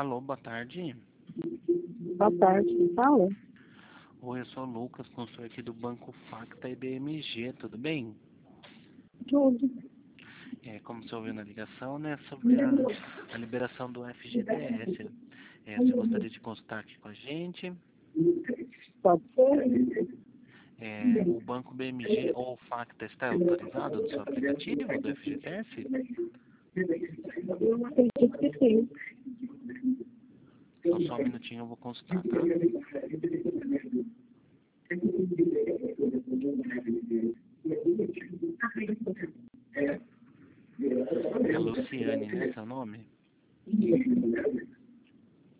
Alô, boa tarde. Boa tarde, quem fala? Oi, eu sou o Lucas, consultor aqui do Banco Facta e BMG, tudo bem? Tudo. Como você ouviu na ligação, né, sobre a liberação do FGTS. Você gostaria de consultar aqui com a gente? Pode ser? O Banco BMG ou o Facta está autorizado no seu aplicativo do FGTS? Eu acredito que sim. Então, só um minutinho, eu vou consultar, tá? É Luciane, né, seu nome?